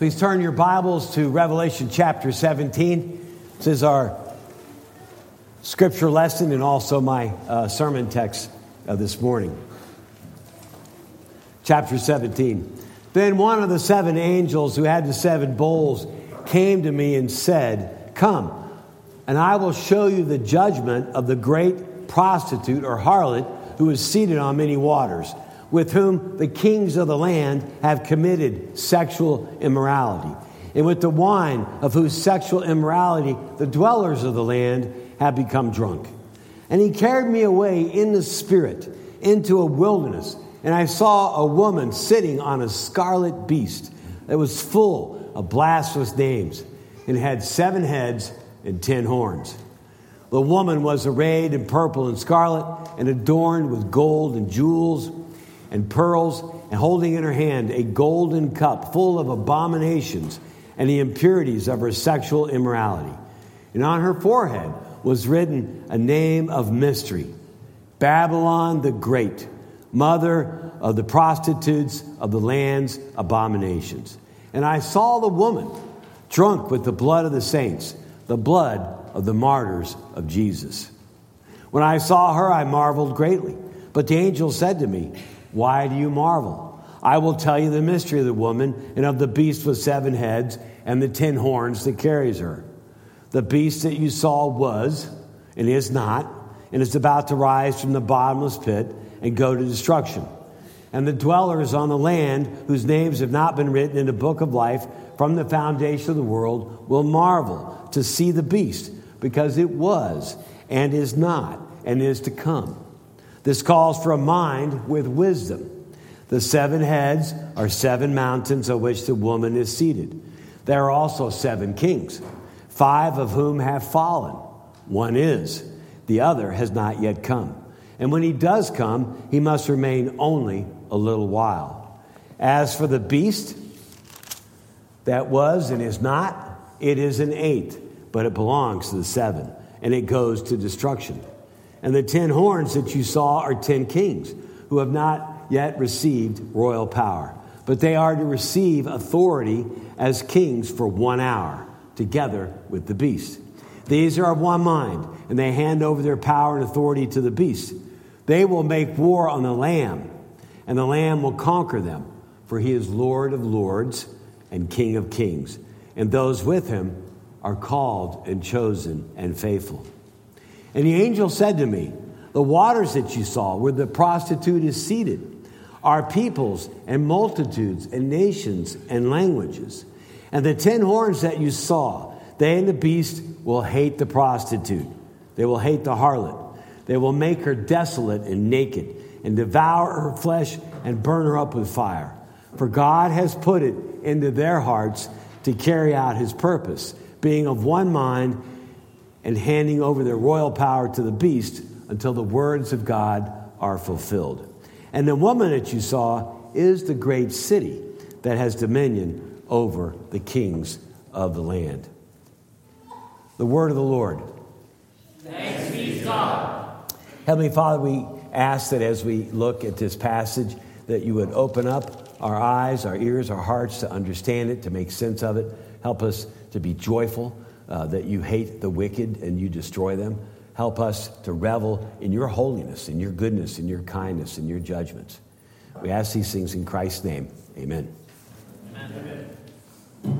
Please turn your Bibles to Revelation chapter 17. This is our scripture lesson and also my sermon text this morning. Chapter 17. Then one of the seven angels who had the seven bowls came to me and said, "Come, and I will show you the judgment of the great prostitute or harlot who is seated on many waters, with whom the kings of the land have committed sexual immorality, and with the wine of whose sexual immorality the dwellers of the land have become drunk." And he carried me away in the spirit into a wilderness, and I saw a woman sitting on a scarlet beast that was full of blasphemous names, and had 7 heads and 10 horns. The woman was arrayed in purple and scarlet, and adorned with gold and jewels and pearls, and holding in her hand a golden cup full of abominations and the impurities of her sexual immorality. And on her forehead was written a name of mystery: Babylon the Great, mother of the prostitutes of the land's abominations. And I saw the woman drunk with the blood of the saints, the blood of the martyrs of Jesus. When I saw her, I marveled greatly. But the angel said to me, "Why do you marvel? I will tell you the mystery of the woman and of the beast with 7 heads and the 10 horns that carries her. The beast that you saw was, and is not, and is about to rise from the bottomless pit and go to destruction. And the dwellers on the land, whose names have not been written in the book of life from the foundation of the world, will marvel to see the beast, because it was, and is not, and is to come. This calls for a mind with wisdom. The 7 heads are 7 mountains on which the woman is seated. There are also 7 kings, 5 of whom have fallen. One is, the other has not yet come. And when he does come, he must remain only a little while. As for the beast that was and is not, it is an 8th, but it belongs to the 7, and it goes to destruction. And the 10 horns that you saw are 10 kings who have not yet received royal power, but they are to receive authority as kings for 1 hour, together with the beast. These are of one mind, and they hand over their power and authority to the beast. They will make war on the Lamb, and the Lamb will conquer them, for he is Lord of lords and King of kings, and those with him are called and chosen and faithful. And the angel said to me, "The waters that you saw, where the prostitute is seated, are peoples and multitudes and nations and languages. And the 10 horns that you saw, they and the beast will hate the prostitute. They will hate the harlot. They will make her desolate and naked, and devour her flesh and burn her up with fire. For God has put it into their hearts to carry out his purpose, being of one mind, and handing over their royal power to the beast until the words of God are fulfilled. And the woman that you saw is the great city that has dominion over the kings of the land." The word of the Lord. Thanks be to God. Heavenly Father, we ask that as we look at this passage, that you would open up our eyes, our ears, our hearts to understand it, to make sense of it. Help us to be joyful that you hate the wicked and you destroy them. Help us to revel in your holiness, in your goodness, in your kindness, in your judgments. We ask these things in Christ's name. Amen. Amen.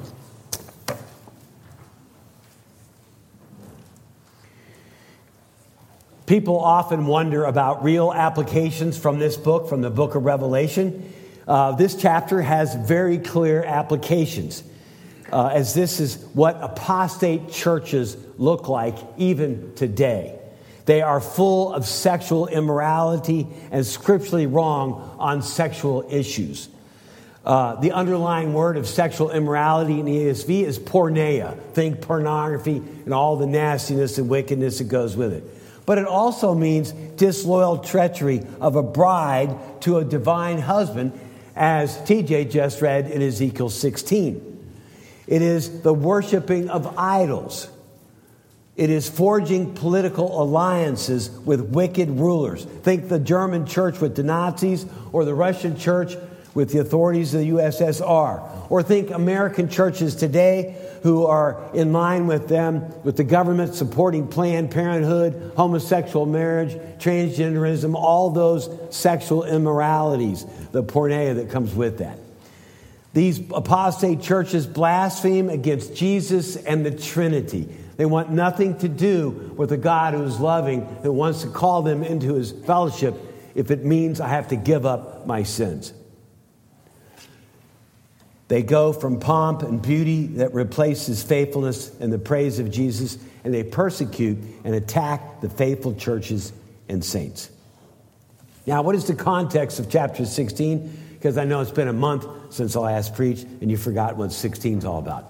People often wonder about real applications from this book, from the book of Revelation. This chapter has very clear applications. As this is what apostate churches look like even today. They are full of sexual immorality and scripturally wrong on sexual issues. The underlying word of sexual immorality in the ESV is porneia. Think pornography and all the nastiness and wickedness that goes with it. But it also means disloyal treachery of a bride to a divine husband, as TJ just read in Ezekiel 16. It is the worshiping of idols. It is forging political alliances with wicked rulers. Think the German church with the Nazis, or the Russian church with the authorities of the USSR. Or think American churches today who are in line with them, with the government supporting Planned Parenthood, homosexual marriage, transgenderism, all those sexual immoralities, the porneia that comes with that. These apostate churches blaspheme against Jesus and the Trinity. They want nothing to do with a God who is loving, who wants to call them into his fellowship if it means I have to give up my sins. They go from pomp and beauty that replaces faithfulness and the praise of Jesus, and they persecute and attack the faithful churches and saints. Now, what is the context of chapter 16? Because I know it's been a month since I last preached, and you forgot what 16 is all about.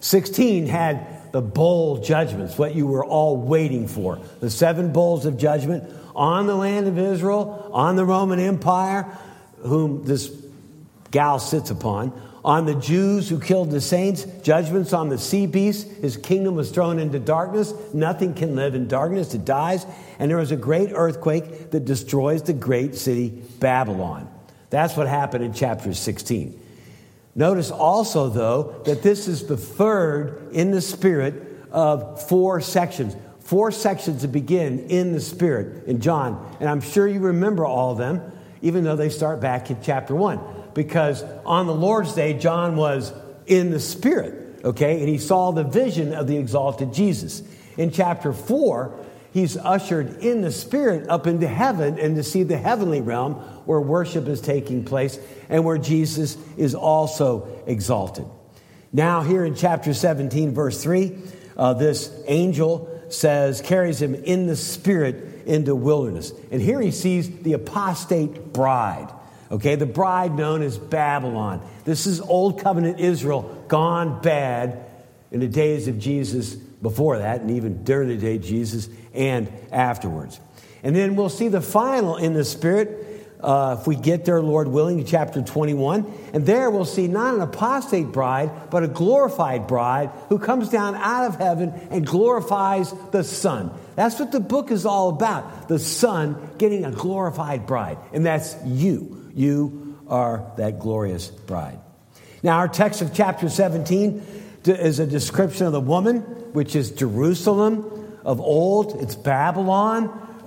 16 had the bowl judgments, what you were all waiting for. The 7 bowls of judgment on the land of Israel, on the Roman Empire, whom this gal sits upon, on the Jews who killed the saints, judgments on the sea beast. His kingdom was thrown into darkness. Nothing can live in darkness. It dies. And there was a great earthquake that destroys the great city Babylon. That's what happened in chapter 16. Notice also, though, that this is the third in the spirit of 4 sections. 4 sections that begin in the Spirit in John. And I'm sure you remember all of them, even though they start back in chapter 1. Because on the Lord's Day, John was in the Spirit, okay? And he saw the vision of the exalted Jesus. In chapter 4, he's ushered in the Spirit up into heaven and to see the heavenly realm where worship is taking place and where Jesus is also exalted. Now here in chapter 17, verse 3, this angel carries him in the Spirit into wilderness. And here he sees the apostate bride. Okay, the bride known as Babylon. This is Old Covenant Israel gone bad in the days of Jesus, before that, and even during the day of Jesus and afterwards. And then we'll see the final in the Spirit, if we get there, Lord willing, in chapter 21. And there we'll see not an apostate bride, but a glorified bride who comes down out of heaven and glorifies the Son. That's what the book is all about. The Son getting a glorified bride. And that's you. You are that glorious bride. Now, our text of chapter 17 is a description of the woman, which is Jerusalem of old. It's Babylon.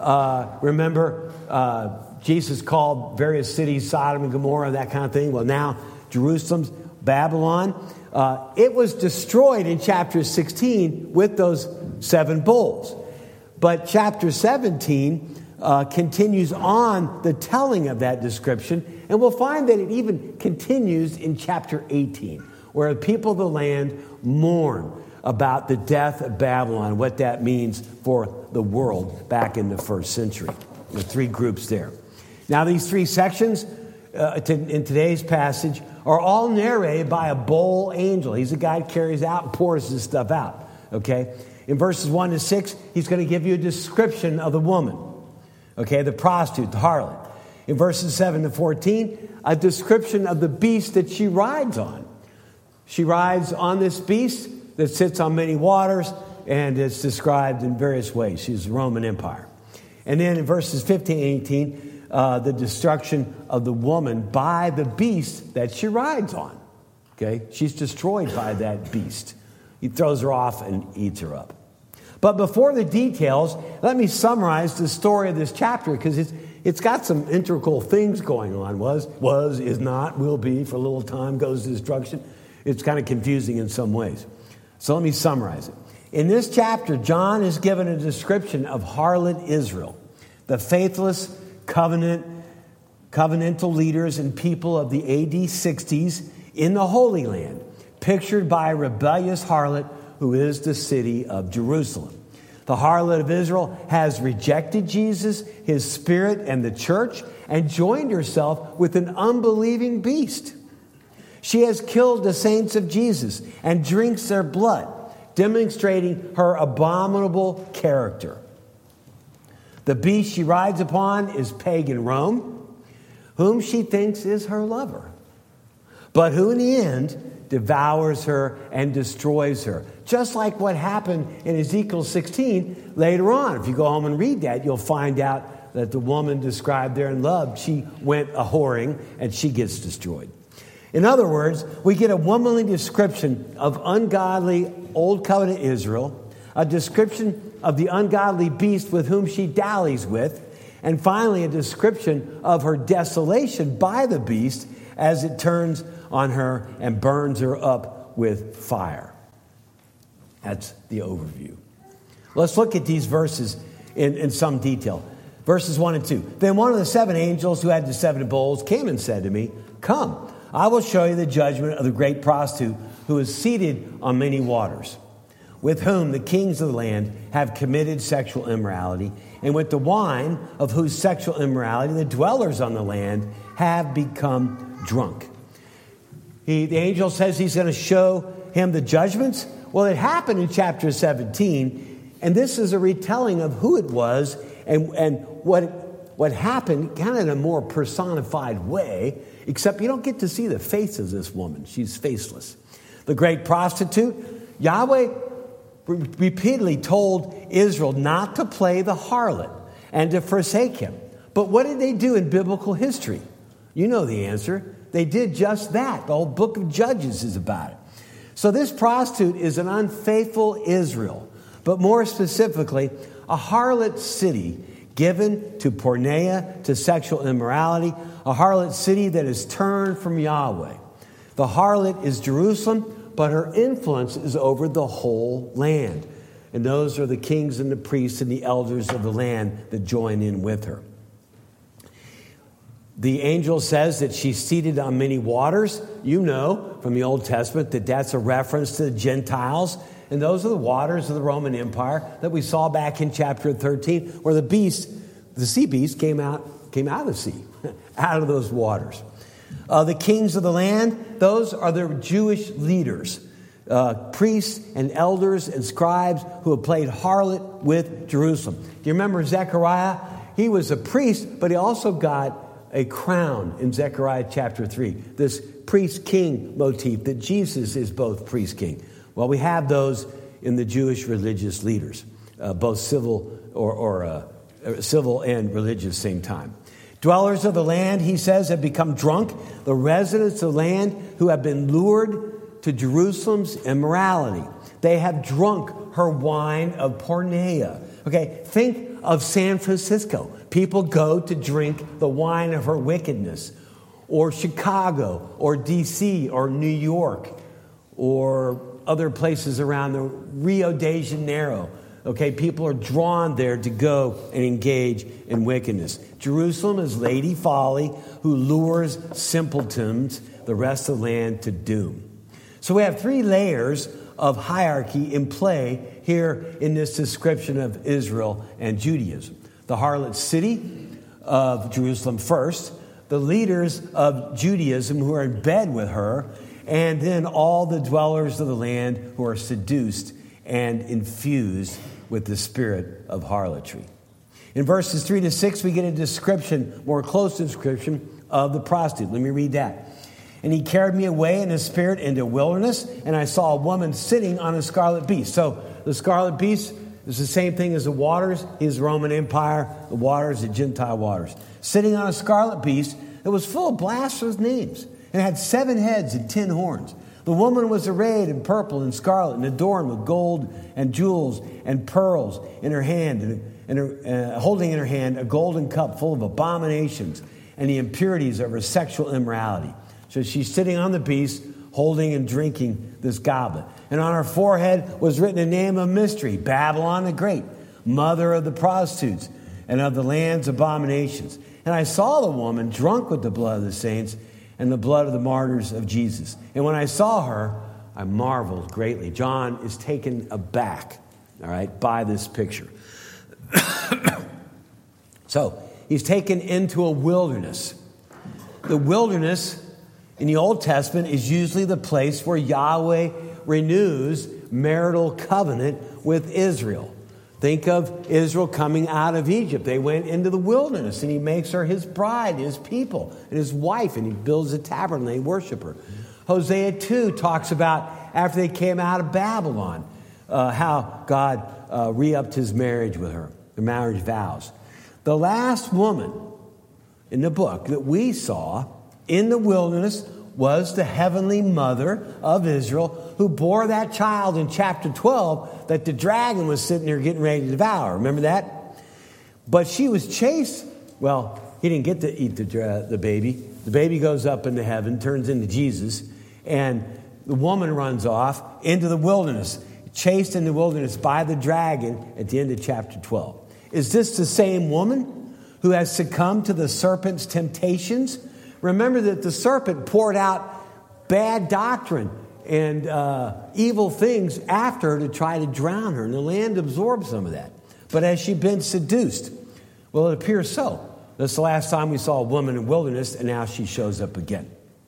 Remember, Jesus called various cities Sodom and Gomorrah, that kind of thing. Well, now Jerusalem's Babylon. It was destroyed in chapter 16 with those 7 bowls. But chapter 17 continues on the telling of that description, and we'll find that it even continues in chapter 18, where the people of the land mourn about the death of Babylon, what that means for the world back in the first century. The 3 groups there. Now, these 3 sections in today's passage are all narrated by a bowl angel. He's the guy who carries out and pours this stuff out. Okay? In verses 1 to 6, he's going to give you a description of the woman. Okay, the prostitute, the harlot. In verses 7 to 14, a description of the beast that she rides on. She rides on this beast that sits on many waters, and it's described in various ways. She's the Roman Empire. And then in verses 15 and 18, the destruction of the woman by the beast that she rides on. Okay, she's destroyed by that beast. He throws her off and eats her up. But before the details, let me summarize the story of this chapter, because it's got some integral things going on. Was, is not, will be, for a little time, goes to destruction. It's kind of confusing in some ways. So let me summarize it. In this chapter, John is given a description of harlot Israel, the faithless covenantal leaders and people of the AD 60s in the Holy Land, pictured by a rebellious harlot who is the city of Jerusalem. The harlot of Israel has rejected Jesus, his Spirit, and the church, and joined herself with an unbelieving beast. She has killed the saints of Jesus and drinks their blood, demonstrating her abominable character. The beast she rides upon is pagan Rome, whom she thinks is her lover, but who in the end devours her and destroys her. Just like what happened in Ezekiel 16 later on. If you go home and read that, you'll find out that the woman described there in love, she went a-whoring and she gets destroyed. In other words, we get a womanly description of ungodly Old Covenant Israel, a description of the ungodly beast with whom she dallies with, and finally a description of her desolation by the beast as it turns on her and burns her up with fire. That's the overview. Let's look at these verses in some detail. Verses 1 and 2. Then one of the 7 angels who had the 7 bowls came and said to me, "Come, I will show you the judgment of the great prostitute who is seated on many waters, with whom the kings of the land have committed sexual immorality, and with the wine of whose sexual immorality the dwellers on the land have become drunk." The angel says he's going to show him the judgments. Well, it happened in chapter 17, and this is a retelling of who it was and what happened kind of in a more personified way, except you don't get to see the face of this woman. She's faceless. The great prostitute, Yahweh repeatedly told Israel not to play the harlot and to forsake him. But what did they do in biblical history? You know the answer. They did just that. The whole book of Judges is about it. So this prostitute is an unfaithful Israel, but more specifically, a harlot city given to porneia, to sexual immorality, a harlot city that is turned from Yahweh. The harlot is Jerusalem, but her influence is over the whole land. And those are the kings and the priests and the elders of the land that join in with her. The angel says that she's seated on many waters. You know from the Old Testament that that's a reference to the Gentiles. And those are the waters of the Roman Empire that we saw back in chapter 13, where the sea beast came out of the sea, out of those waters. The kings of the land, those are the Jewish leaders, priests and elders and scribes who have played harlot with Jerusalem. Do you remember Zechariah? He was a priest, but he also got a crown in Zechariah chapter 3. This priest-king motif that Jesus is both priest-king. Well, we have those in the Jewish religious leaders, both civil civil and religious same time. Dwellers of the land, he says, have become drunk. The residents of the land who have been lured to Jerusalem's immorality. They have drunk her wine of porneia. Okay, think of San Francisco. People go to drink the wine of her wickedness. Or Chicago, or D.C., or New York, or other places around the Rio de Janeiro. Okay, people are drawn there to go and engage in wickedness. Jerusalem is Lady Folly, who lures simpletons, the rest of the land, to doom. So we have 3 layers of hierarchy in play here in this description of Israel and Judaism. The harlot city of Jerusalem first, the leaders of Judaism who are in bed with her, and then all the dwellers of the land who are seduced and infused with the spirit of harlotry. In verses 3 to 6, we get a description, more close description of the prostitute. Let me read that. And he carried me away in his spirit into a wilderness, and I saw a woman sitting on a scarlet beast. So the scarlet beast is the same thing as the waters. He's the Roman Empire. The waters, the Gentile waters. Sitting on a scarlet beast that was full of blasphemous names and had 7 heads and 10 horns. The woman was arrayed in purple and scarlet and adorned with gold and jewels and pearls in her hand, and holding in her hand a golden cup full of abominations and the impurities of her sexual immorality. So she's sitting on the beast, holding and drinking this goblet. And on her forehead was written a name of mystery, Babylon the Great, mother of the prostitutes and of the land's abominations. And I saw the woman drunk with the blood of the saints and the blood of the martyrs of Jesus. And when I saw her, I marveled greatly. John is taken aback, all right, by this picture. So he's taken into a wilderness. The wilderness in the Old Testament is usually the place where Yahweh renews marital covenant with Israel. Think of Israel coming out of Egypt. They went into the wilderness, and he makes her his bride, his people, and his wife, and he builds a tabernacle, and they worship her. Hosea 2 talks about after they came out of Babylon, how God re-upped his marriage with her, the marriage vows. The last woman in the book that we saw in the wilderness was the heavenly mother of Israel who bore that child in chapter 12 that the dragon was sitting there getting ready to devour. Remember that? But she was chased. Well, he didn't get to eat the baby. The baby goes up into heaven, turns into Jesus, and the woman runs off into the wilderness, chased in the wilderness by the dragon at the end of chapter 12. Is this the same woman who has succumbed to the serpent's temptations? Remember that the serpent poured out bad doctrine and evil things after her to try to drown her, and the land absorbed some of that. But has she been seduced? Well, it appears so. That's the last time we saw a woman in the wilderness, and now she shows up again.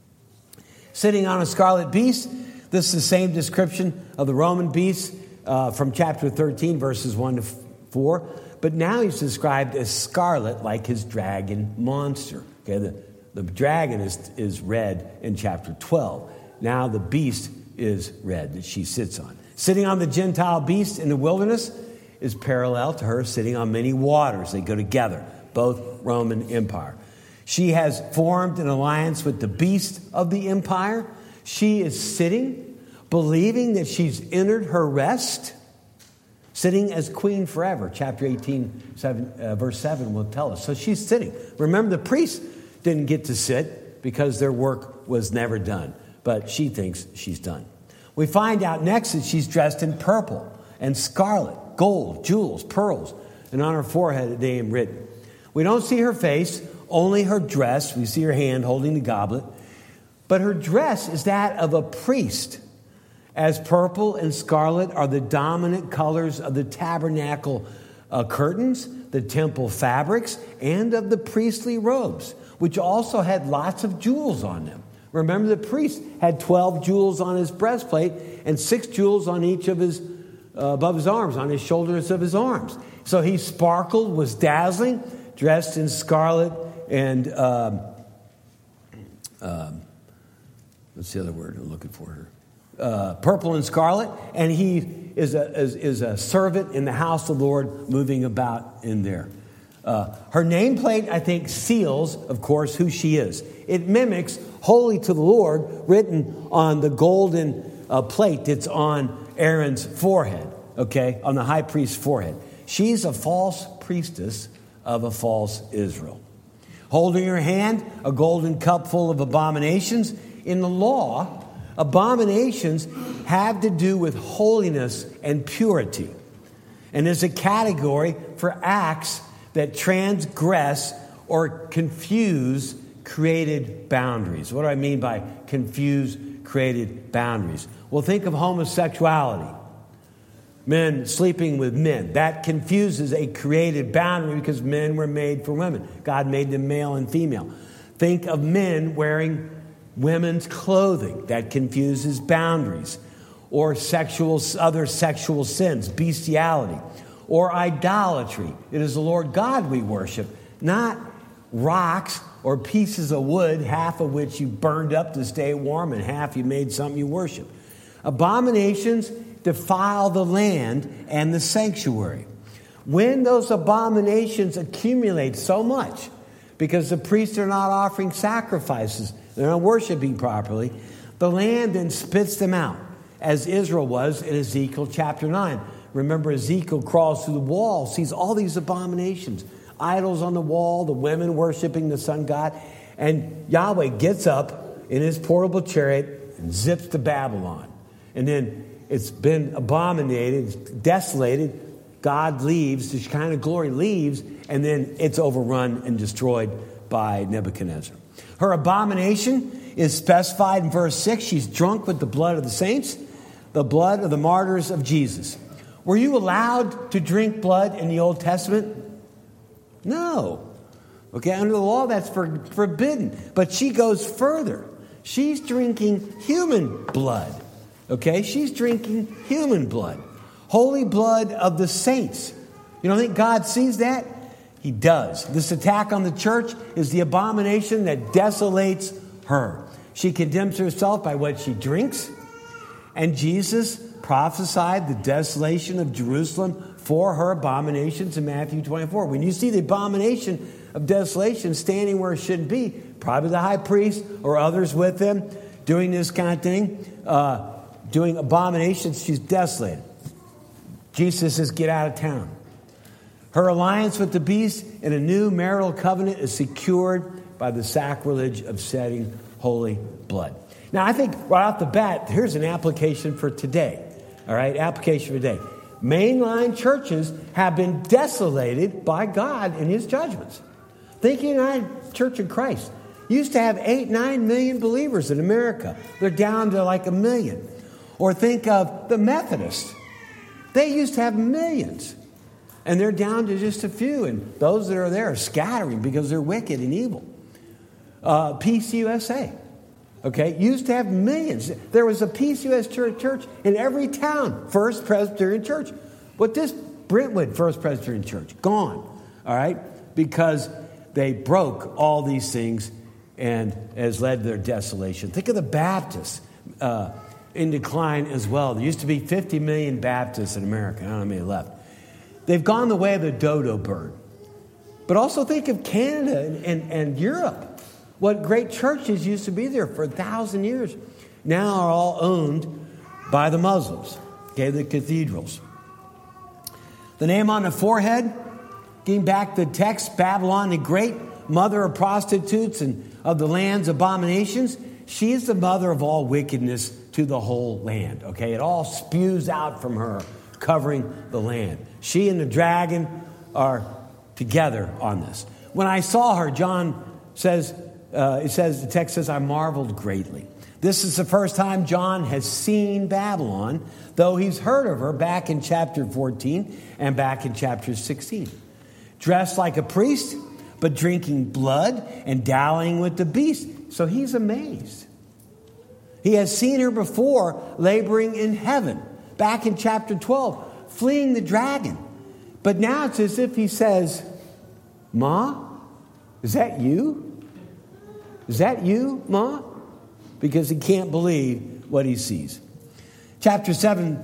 Sitting on a scarlet beast, this is the same description of the Roman beast from chapter 13, verses 1 to 4. But now he's described as scarlet, like his dragon monster. Okay, the dragon is red in chapter 12. Now the beast is red that she sits on. Sitting on the Gentile beast in the wilderness is parallel to her sitting on many waters. They go together, both Roman Empire. She has formed an alliance with the beast of the empire. She is sitting, believing that she's entered her rest, sitting as queen forever. Chapter 18, verse 7 will tell us. So she's sitting. Remember, the priests didn't get to sit because their work was never done. But she thinks she's done. We find out next that she's dressed in purple and scarlet, gold, jewels, pearls, and on her forehead a name written. We don't see her face, only her dress. We see her hand holding the goblet. But her dress is that of a priest, as purple and scarlet are the dominant colors of the tabernacle curtains, the temple fabrics, and of the priestly robes, which also had lots of jewels on them. Remember, the priest had 12 jewels on his breastplate and 6 jewels on each of his, above his arms, on his shoulders of his arms. So he sparkled, was dazzling, dressed in scarlet and, what's the other word I'm looking for here? Purple and scarlet, and he is a servant in the house of the Lord, moving about in there. Her nameplate, I think, seals, of course, who she is. It mimics "Holy to the Lord" written on the golden plate that's on Aaron's forehead, okay, on the high priest's forehead. She's a false priestess of a false Israel. Holding in her hand a golden cup full of abominations. In the law, abominations have to do with holiness and purity, and is a category for acts that transgress or confuse created boundaries. What do I mean by confuse created boundaries? Well, think of homosexuality. Men sleeping with men. That confuses a created boundary because men were made for women. God made them male and female. Think of men wearing women's clothing. That confuses boundaries. Or other sexual sins, bestiality. Or idolatry. It is the Lord God we worship, not rocks or pieces of wood, half of which you burned up to stay warm and half you made something you worship. Abominations defile the land and the sanctuary. When those abominations accumulate so much, because the priests are not offering sacrifices, they're not worshiping properly, the land then spits them out, as Israel was in Ezekiel chapter 9. Remember, Ezekiel crawls through the wall, sees all these abominations, idols on the wall, the women worshiping the sun god, and Yahweh gets up in his portable chariot and zips to Babylon. And then it's been abominated, it's desolated. God leaves, the Shekinah glory leaves, and then it's overrun and destroyed by Nebuchadnezzar. Her abomination is specified in verse 6. She's drunk with the blood of the saints, the blood of the martyrs of Jesus. Were you allowed to drink blood in the Old Testament? No. Okay, under the law, that's forbidden. But she goes further. She's drinking human blood. Okay, she's drinking human blood. Holy blood of the saints. You don't think God sees that? He does. This attack on the church is the abomination that desolates her. She condemns herself by what she drinks. And Jesus prophesied the desolation of Jerusalem for her abominations in Matthew 24. When you see the abomination of desolation standing where it shouldn't be, probably the high priest or others with him doing this kind of thing, doing abominations, she's desolated. Jesus says, get out of town. Her alliance with the beast in a new marital covenant is secured by the sacrilege of shedding holy blood. Now, I think right off the bat, here's an application for today. All right, application for today. Mainline churches have been desolated by God in his judgments. Think United Church of Christ used to have 8-9 million believers in America. They're down to like 1 million. Or think of the Methodists. They used to have millions. And they're down to just a few. And those that are there are scattering because they're wicked and evil. Peace USA. Okay, used to have millions. There was a Peace USA church in every town. First Presbyterian Church. But this Brentwood First Presbyterian Church, gone. All right? Because they broke all these things and has led to their desolation. Think of the Baptists in decline as well. There used to be 50 million Baptists in America. I don't know how many left. They've gone the way of the dodo bird. But also think of Canada and Europe. What great churches used to be there for 1,000 years now are all owned by the Muslims. Okay, the cathedrals. The name on the forehead, getting back to the text, Babylon the Great, mother of prostitutes and of the land's abominations. She is the mother of all wickedness to the whole land. Okay, it all spews out from her, covering the land. She and the dragon are together on this. When I saw her, John says, the text says, I marveled greatly. This is the first time John has seen Babylon, though he's heard of her back in chapter 14 and back in chapter 16. Dressed like a priest, but drinking blood and dallying with the beast. So he's amazed. He has seen her before laboring in heaven, back in chapter 12, fleeing the dragon. But now it's as if he says, Ma, is that you? Is that you, Ma? Because he can't believe what he sees. Verses 7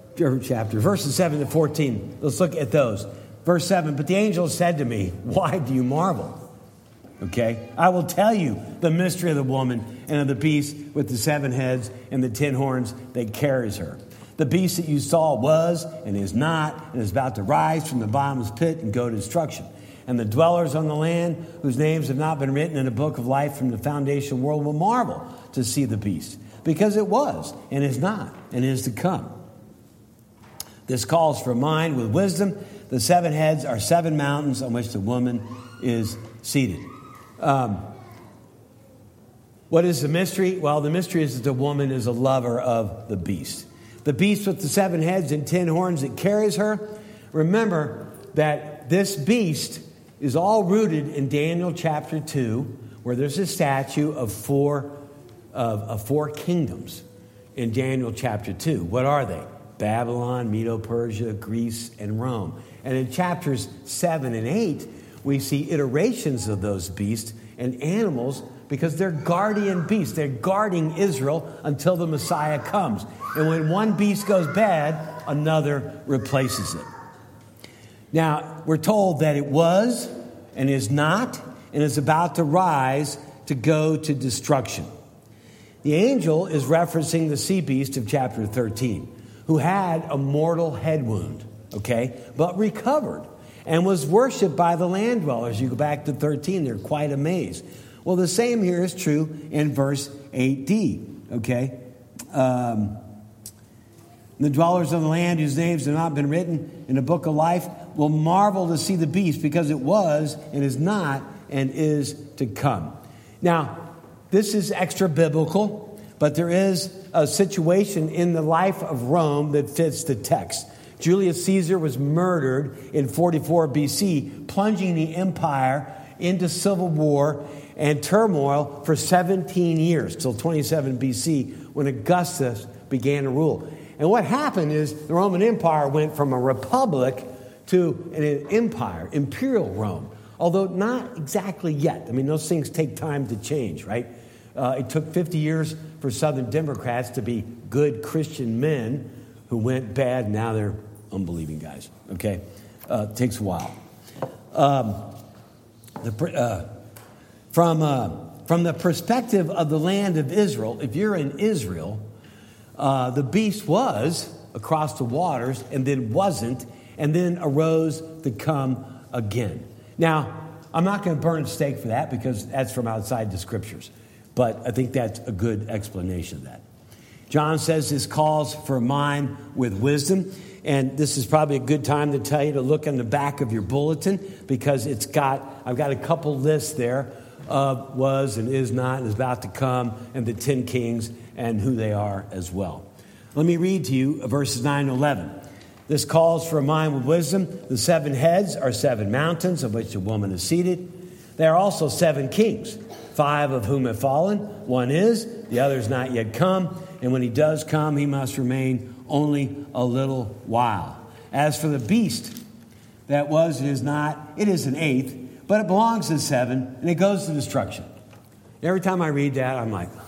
to 14. Let's look at those. Verse 7, but the angel said to me, why do you marvel? Okay, I will tell you the mystery of the woman and of the beast with the 7 heads and the 10 horns that carries her. The beast that you saw was and is not and is about to rise from the bottomless pit and go to destruction. And the dwellers on the land, whose names have not been written in the book of life from the foundation of the world, will marvel to see the beast, because it was and is not and is to come. This calls for mind with wisdom. The 7 heads are 7 mountains on which the woman is seated. What is the mystery? Well, the mystery is that the woman is a lover of the beast. The beast with the 7 heads and 10 horns that carries her. Remember that this beast is all rooted in Daniel chapter 2, where there's a statue of four kingdoms in Daniel chapter 2. What are they? Babylon, Medo-Persia, Greece, and Rome. And in chapters 7 and 8, we see iterations of those beasts and animals because they're guardian beasts. They're guarding Israel until the Messiah comes. And when one beast goes bad, another replaces it. Now, we're told that it was and is not and is about to rise to go to destruction. The angel is referencing the sea beast of chapter 13, who had a mortal head wound, okay, but recovered and was worshipped by the land dwellers. You go back to 13, they're quite amazed. Well, the same here is true in verse 8d, okay? The dwellers of the land whose names have not been written in the book of life will marvel to see the beast, because it was and is not and is to come. Now, this is extra biblical, but there is a situation in the life of Rome that fits the text. Julius Caesar was murdered in 44 BC, plunging the empire into civil war and turmoil for 17 years, till 27 BC, when Augustus began to rule. And what happened is the Roman Empire went from a republic to an empire, imperial Rome, although not exactly yet. I mean, those things take time to change, right? It took 50 years for Southern Democrats to be good Christian men who went bad. Now they're unbelieving guys, okay? It takes a while. From the perspective of the land of Israel, if you're in Israel, the beast was across the waters and then wasn't, and then arose to come again. Now, I'm not going to burn a stake for that because that's from outside the scriptures, but I think that's a good explanation of that. John says this calls for a mind with wisdom, and this is probably a good time to tell you to look in the back of your bulletin because I've got a couple lists there of was and is not and is about to come and the 10 kings and who they are as well. Let me read to you verses 9 and 11. This calls for a mind with wisdom. The 7 heads are 7 mountains of which a woman is seated. There are also 7 kings, 5 of whom have fallen. One is, the other is not yet come. And when he does come, he must remain only a little while. As for the beast that was and is not, it is an 8th, but it belongs to the 7, and it goes to destruction. Every time I read that, I'm like,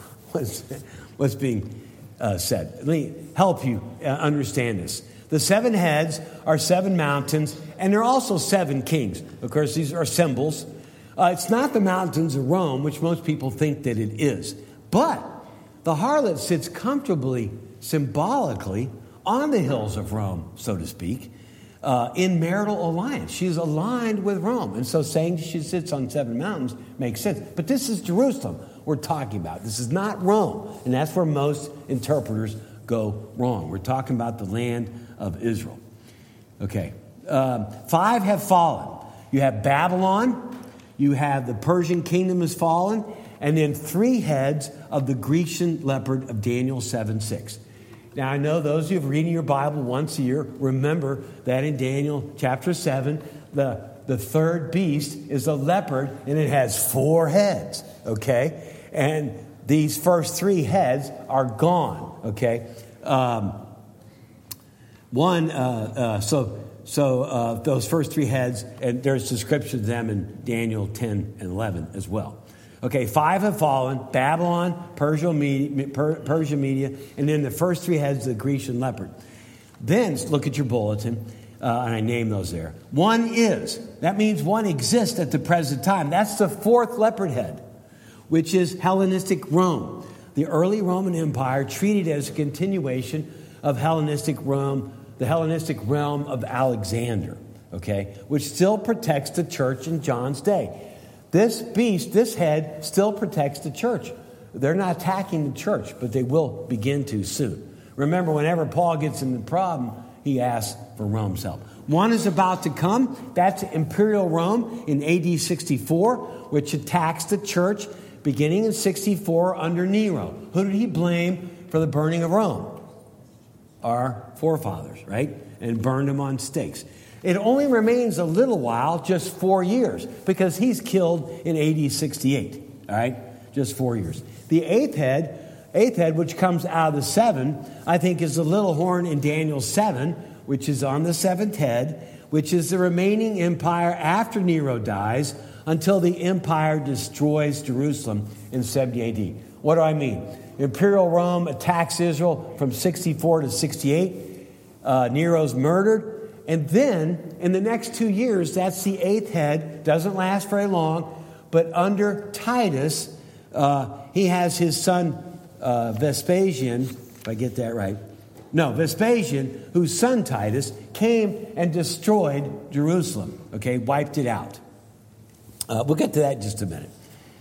what's being said? Let me help you understand this. The 7 heads are 7 mountains, and they're also 7 kings. Of course, these are symbols. It's not the mountains of Rome, which most people think that it is. But the harlot sits comfortably, symbolically, on the hills of Rome, so to speak, in marital alliance. She's aligned with Rome. And so saying she sits on 7 mountains makes sense. But this is Jerusalem we're talking about. This is not Rome. And that's where most interpreters go wrong. We're talking about the land of Israel. Okay. 5 have fallen. You have Babylon. You have the Persian kingdom has fallen. And then 3 heads of the Grecian leopard of Daniel 7:6. Now, I know those of you who are reading your Bible once a year remember that in Daniel chapter 7, the third beast is a leopard, and it has 4 heads, okay? And these first 3 heads are gone, okay? Those first 3 heads, and there's description of them in Daniel 10 and 11 as well. Okay, 5 have fallen, Babylon, Persia, Media, and then the first 3 heads of the Grecian leopard. Then, look at your bulletin, and I name those there. 1 is, that means 1 exists at the present time. That's the 4th leopard head, which is Hellenistic Rome. The early Roman Empire treated as a continuation of Hellenistic Rome, the Hellenistic realm of Alexander, okay, which still protects the church in John's day. This beast, this head, still protects the church. They're not attacking the church, but they will begin to soon. Remember, whenever Paul gets in the problem, he asks for Rome's help. 1 is about to come. That's Imperial Rome in AD 64, which attacks the church beginning in 64 under Nero. Who did he blame for the burning of Rome? Our forefathers, right? And burned them on stakes. It only remains a little while, just 4 years, because he's killed in AD 68, all right? Just 4 years. The eighth head, which comes out of the 7, I think is the little horn in Daniel 7, which is on the 7th head, which is the remaining empire after Nero dies until the empire destroys Jerusalem in 70 AD. What do I mean? Imperial Rome attacks Israel from 64 to 68. Nero's murdered. And then, in the next 2 years, that's the 8th head. Doesn't last very long. But under Titus, he has his son Vespasian, if I get that right. No, Vespasian, whose son Titus, came and destroyed Jerusalem. Okay, wiped it out. We'll get to that in just a minute.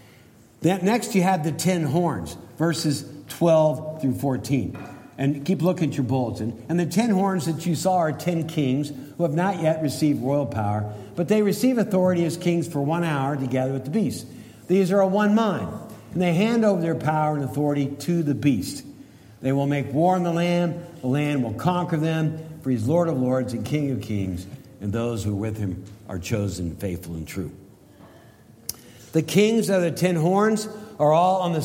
Next, you have the 10 horns, verses 12 through 14. And keep looking at your bulletin. And the 10 horns that you saw are 10 kings who have not yet received royal power, but they receive authority as kings for 1 hour together with the beast. These are a one mind, and they hand over their power and authority to the beast. They will make war on the land will conquer them, for he's Lord of lords and King of kings, and those who are with him are chosen, faithful, and true. The kings of the 10 horns are all on the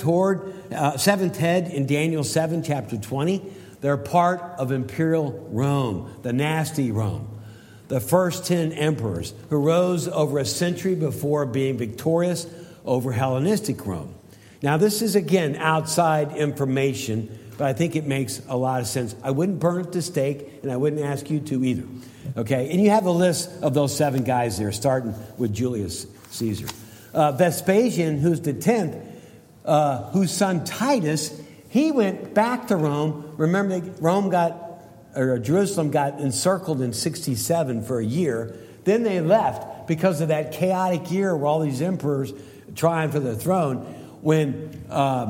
7th head in Daniel 7, chapter 20. They're part of Imperial Rome, the nasty Rome. The first 10 emperors who rose over a century before being victorious over Hellenistic Rome. Now, this is, again, outside information. but I think it makes a lot of sense. I wouldn't burn at the stake, and I wouldn't ask you to either. Okay, and you have a list of those 7 guys there, starting with Julius Caesar. Vespasian, who's the 10th, whose son Titus, he went back to Rome. Remember, Jerusalem got encircled in 67 for a year. Then they left because of that chaotic year where all these emperors trying for the throne. When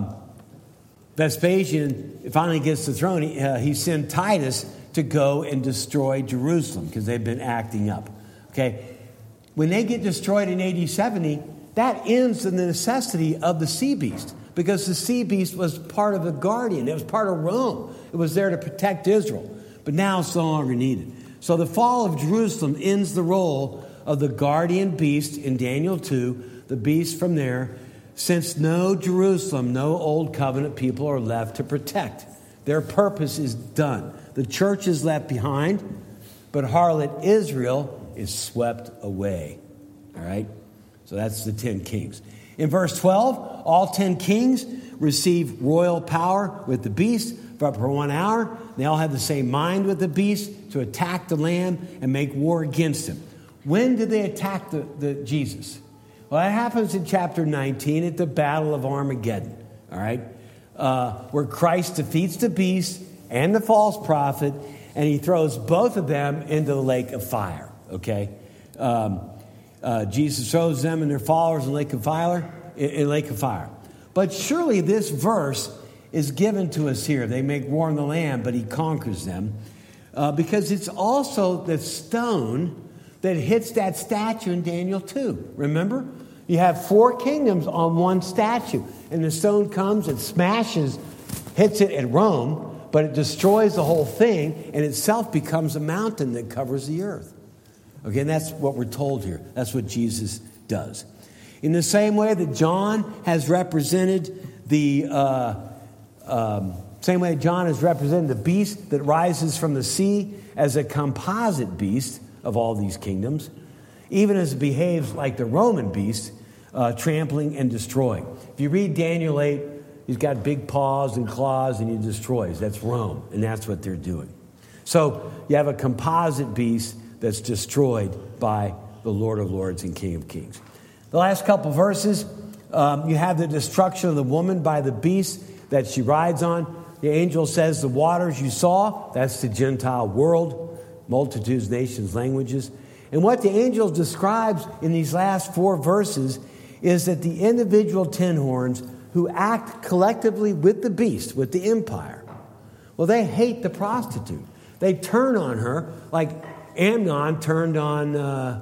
Vespasian finally gets the throne, he sent Titus to go and destroy Jerusalem because they've been acting up. Okay, when they get destroyed in AD 70, that ends the necessity of the sea beast, because the sea beast was part of the guardian. It was part of Rome. It was there to protect Israel. But now it's no longer needed. So the fall of Jerusalem ends the role of the guardian beast in Daniel 2, the beast from there, since no Jerusalem, no old covenant people are left to protect. Their purpose is done. The church is left behind, but harlot Israel is swept away. All right? So that's the 10 kings. In verse 12, all 10 kings receive royal power with the beast for 1 hour. They all have the same mind with the beast to attack the Lamb and make war against him. When did they attack the Jesus? Well, that happens in chapter 19 at the Battle of Armageddon. All right? Where Christ defeats the beast and the false prophet, and he throws both of them into the lake of fire. Okay? Jesus throws them and their followers in lake of fire. But surely this verse is given to us here. They make war on the Lamb, but he conquers them. Because it's also the stone that hits that statue in Daniel 2. Remember? You have 4 kingdoms on one statue. And the stone comes and hits it at Rome, but it destroys the whole thing, and itself becomes a mountain that covers the earth. Okay, and that's what we're told here. That's what Jesus does. In the same way that John has represented the beast that rises from the sea as a composite beast of all these kingdoms, even as it behaves like the Roman beast, trampling and destroying. If you read Daniel 8, he's got big paws and claws and he destroys. That's Rome, and that's what they're doing. So you have a composite beast that's destroyed by the Lord of Lords and King of Kings. The last couple verses, you have the destruction of the woman by the beast that she rides on. The angel says, the waters you saw, that's the Gentile world, multitudes, nations, languages. And what the angel describes in these last 4 verses is that the individual 10 horns who act collectively with the beast, with the empire, well, they hate the prostitute. They turn on her like Amnon turned on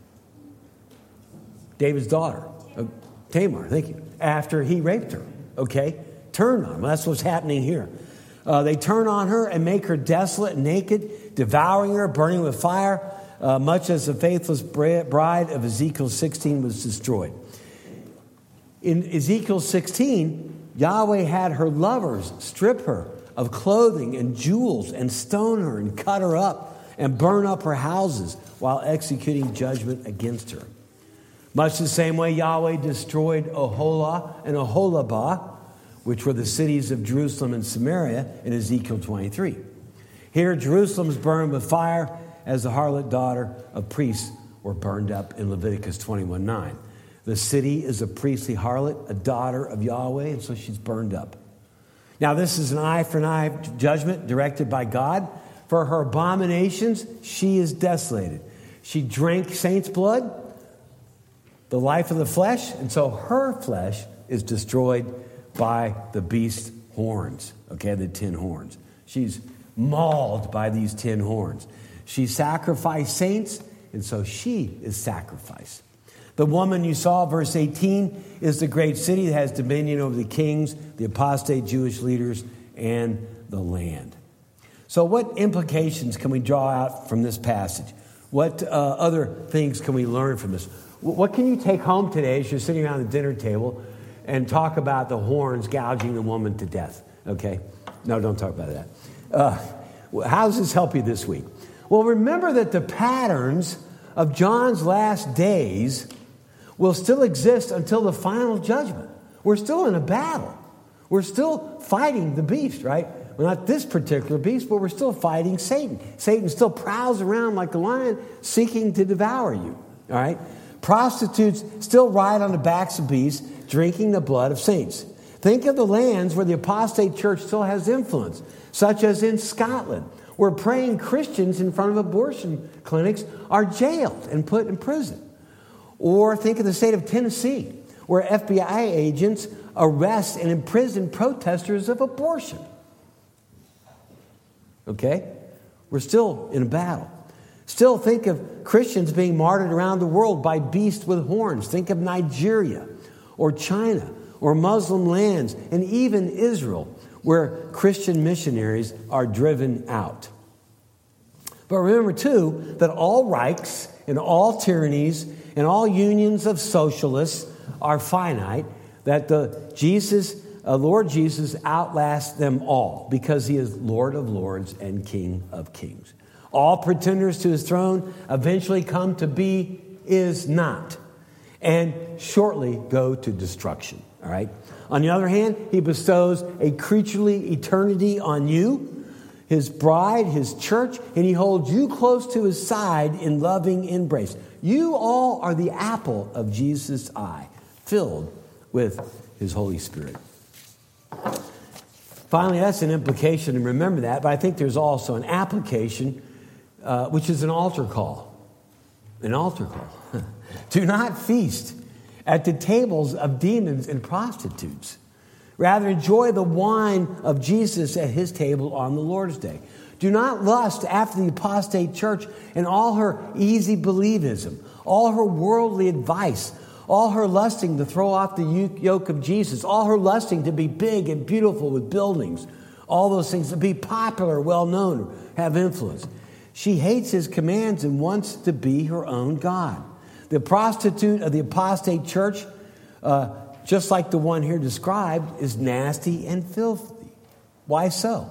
David's daughter, Tamar, thank you, after he raped her, okay? Turn on her. Well, that's what's happening here. They turn on her and make her desolate and naked, devouring her, burning with fire, much as the faithless bride of Ezekiel 16 was destroyed. In Ezekiel 16, Yahweh had her lovers strip her of clothing and jewels and stone her and cut her up and burn up her houses while executing judgment against her. Much the same way Yahweh destroyed Oholah and Oholibah, which were the cities of Jerusalem and Samaria in Ezekiel 23. Here, Jerusalem is burned with fire as the harlot daughter of priests were burned up in Leviticus 21:9. The city is a priestly harlot, a daughter of Yahweh, and so she's burned up. Now, this is an eye for an eye judgment directed by God. For her abominations, she is desolated. She drank saints' blood, the life of the flesh, and so her flesh is destroyed by the beast's horns, okay, the 10 horns. She's mauled by these 10 horns. She sacrificed saints, and so she is sacrificed. The woman you saw, verse 18, is the great city that has dominion over the kings, the apostate Jewish leaders, and the land. So what implications can we draw out from this passage? What other things can we learn from this? What can you take home today as you're sitting around the dinner table and talk about the horns gouging the woman to death? Okay? No, don't talk about that. How does this help you this week? Well, remember that the patterns of John's last days will still exist until the final judgment. We're still in a battle. We're still fighting the beast, right? Well, not this particular beast, but we're still fighting Satan. Satan still prowls around like a lion seeking to devour you, all right? Prostitutes still ride on the backs of beasts, drinking the blood of saints. Think of the lands where the apostate church still has influence, such as in Scotland, where praying Christians in front of abortion clinics are jailed and put in prison. Or think of the state of Tennessee, where FBI agents arrest and imprison protesters of abortion. Okay? We're still in a battle. Still think of Christians being martyred around the world by beasts with horns. Think of Nigeria or China or Muslim lands and even Israel, where Christian missionaries are driven out. But remember, too, that all Reichs and all tyrannies and all unions of socialists are finite, that Lord Jesus outlasts them all because he is Lord of lords and King of kings. All pretenders to his throne eventually come to be, is not, and shortly go to destruction. All right? On the other hand, he bestows a creaturely eternity on you, his bride, his church, and he holds you close to his side in loving embrace. You all are the apple of Jesus' eye, filled with his Holy Spirit. Finally, that's an implication, and remember that, but I think there's also an application, which is an altar call. An altar call. Do not feast at the tables of demons and prostitutes. Rather, enjoy the wine of Jesus at his table on the Lord's Day. Do not lust after the apostate church and all her easy believism, all her worldly advice, all her lusting to throw off the yoke of Jesus, all her lusting to be big and beautiful with buildings, all those things, to be popular, well-known, have influence. She hates his commands and wants to be her own God. The prostitute of the apostate church, just like the one here described, is nasty and filthy. Why so?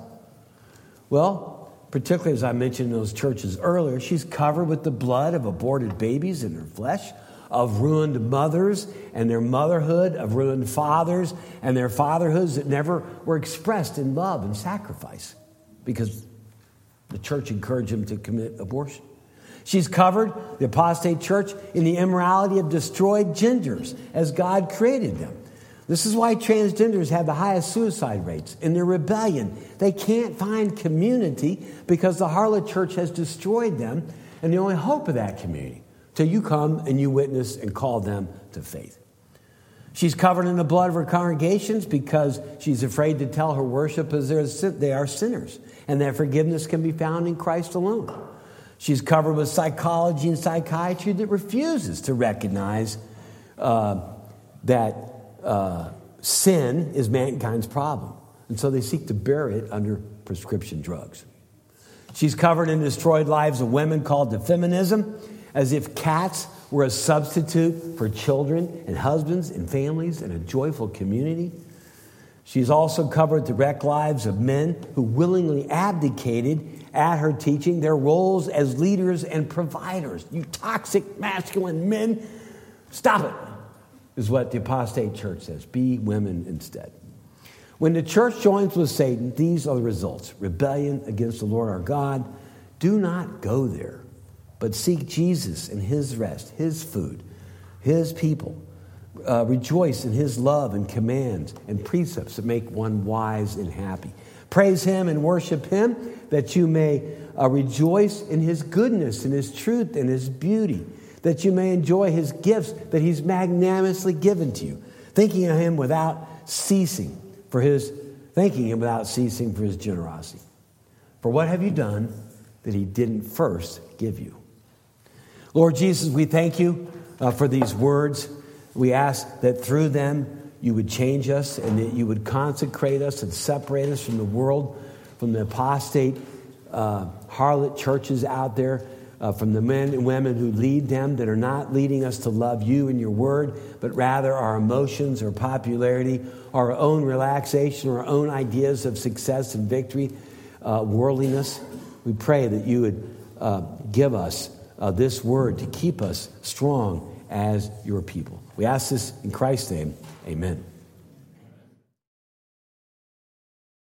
Well, particularly as I mentioned in those churches earlier, she's covered with the blood of aborted babies in her flesh, of ruined mothers and their motherhood, of ruined fathers and their fatherhoods that never were expressed in love and sacrifice because the church encouraged them to commit abortion. She's covered, the apostate church, in the immorality of destroyed genders as God created them. This is why transgenders have the highest suicide rates. In their rebellion, they can't find community because the harlot church has destroyed them, and the only hope of that community till you come and you witness and call them to faith. She's covered in the blood of her congregations because she's afraid to tell her worshipers they are sinners and that forgiveness can be found in Christ alone. She's covered with psychology and psychiatry that refuses to recognize that sin is mankind's problem. And so they seek to bury it under prescription drugs. She's covered in destroyed lives of women called to feminism, as if cats were a substitute for children and husbands and families and a joyful community. She's also covered the wrecked lives of men who willingly abdicated at her teaching their roles as leaders and providers. You toxic masculine men, stop it, is what the apostate church says. Be women instead. When the church joins with Satan, these are the results. Rebellion against the Lord our God. Do not go there, but seek Jesus and his rest, his food, his people. Rejoice in his love and commands and precepts that make one wise and happy. Praise him and worship him that you may rejoice in his goodness and his truth and his beauty, that you may enjoy his gifts that he's magnanimously given to you, thanking him without ceasing for his generosity. For what have you done that he didn't first give you? Lord Jesus, we thank you for these words. We ask that through them you would change us and that you would consecrate us and separate us from the world, from the apostate harlot churches out there, from the men and women who lead them that are not leading us to love you and your word, but rather our emotions, our popularity, our own relaxation, our own ideas of success and victory, worldliness. We pray that you would give us this word to keep us strong as your people. We ask this in Christ's name. Amen.